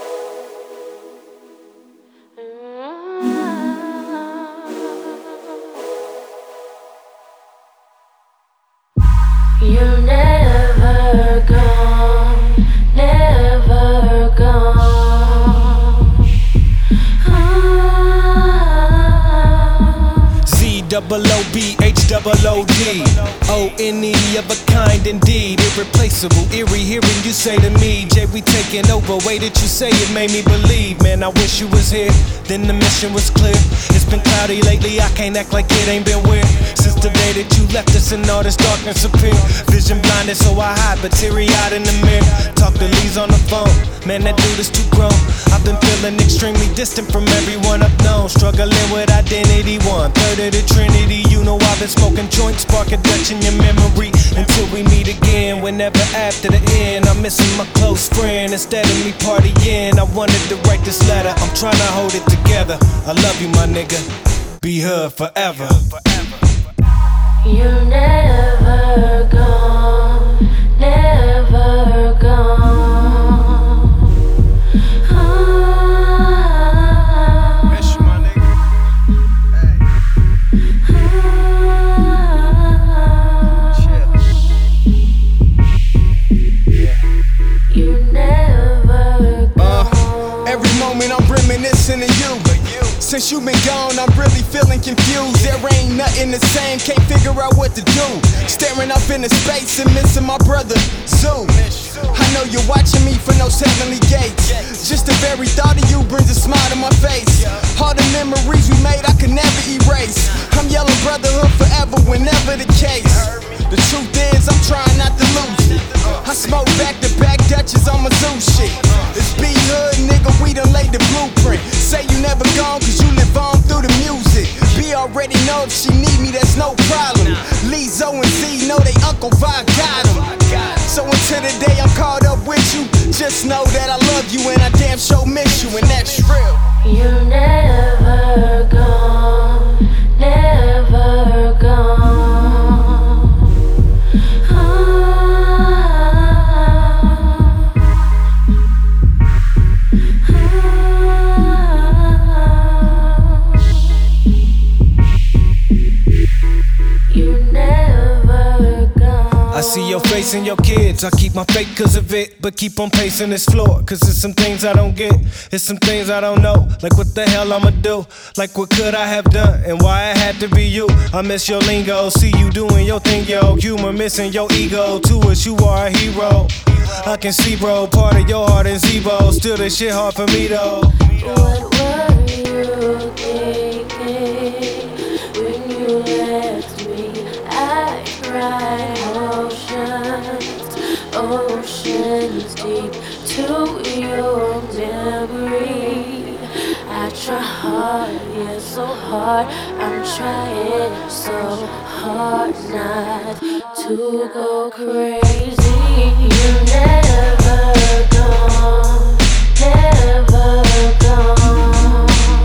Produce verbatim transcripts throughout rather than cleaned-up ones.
You're never gone, never gone. Ah. Z double O B H double O D O N E of a kind indeed, irreplaceable, eerie hearing you say to me, Jay, we taking over, way that you say it made me believe, man, I wish you was here, then the mission was clear. It's been cloudy lately, I can't act like it ain't been weird, since the day that you left us and all this darkness appeared. Vision blinded so I hide, but teary-eyed in the mirror. Talk to Lee's on the phone, man, that dude is too grown. I've been feeling extremely distant from everyone I've known, struggling with identity, one third of the trinity. You know I've been smoking joints, spark a Dutch in your memory, until we meet again. Whenever after the end, I'm missing my close friend. Instead of me partying, I wanted to write this letter. I'm trying to hold it together. I love you, my nigga. Be hood forever. You're never gone, never gone. Ah. Miss you, my nigga. Hey. Ah. You're never gone. Uh, every moment I'm reminiscing of you. Since you been gone, I'm really feeling confused. There ain't nothing the same, can't figure out what to do. Staring up into space and missing my brother, Zoo. I know you're watching me from those heavenly gates. Just the very thought of you brings a smile to my face. All the memories we made I can never erase. I'm yelling brotherhood forever whenever the case. The truth is I'm trying not to lose it. I smoke back to back Dutches on my zoo shit. It's B-Hood, nigga, we done laid the blueprint. Say you never gone cause you live on through the music. B already know if she need me, that's no problem. Lee, Zo, and Z know they Uncle Vi got him. So until the day I'm caught up with you, just know that I love you and I damn sure miss you, and that's real. You're never gone, never gone. I see your face and your kids, I keep my faith cause of it, but keep on pacing this floor, cause it's some things I don't get, it's some things I don't know, like what the hell I'ma do, like what could I have done, and why it had to be you. I miss your lingo, see you doing your thing, yo, humor missing your ego, to us you are a hero, I can see bro, part of your heart in Zebo, still this shit hard for me though. What were you thinking when you left me? I cried oceans, oceans deep to your memory. I try hard, yeah, so hard. I'm trying so hard not to go crazy. You're never gone, never gone.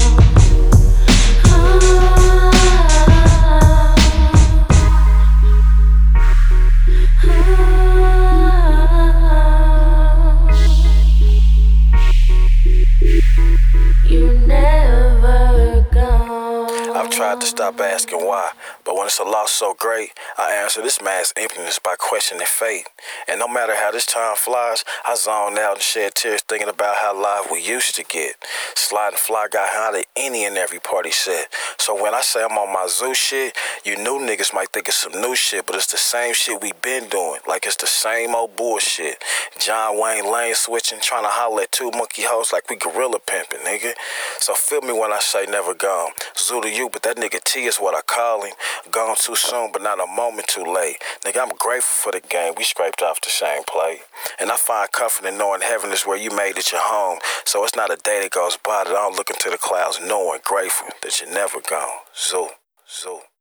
You're never gone. I've tried to stop asking why, but when it's a loss so great, I answer this man's emptiness by questioning fate. And no matter how this time flies, I zone out and shed tears thinking about how live we used to get. Slide and Fly got hunted any and every party set. So when I say I'm on my zoo shit, you new niggas might think it's some new shit, but it's the same shit we been doing, like it's the same old bullshit. John Wayne lane switching, trying to holler at two monkey hoes like we gorilla pimping, nigga. So feel me when I say never gone. Zoo to you, but that nigga T is what I call him. Gone too soon, but not a moment too late. Nigga, I'm grateful for the game. We scraped off the same play. And I find comfort in knowing heaven is where you made it your home. So it's not a day that goes by that I don't look into the clouds knowing, grateful that you're never gone. Zoo, zoo.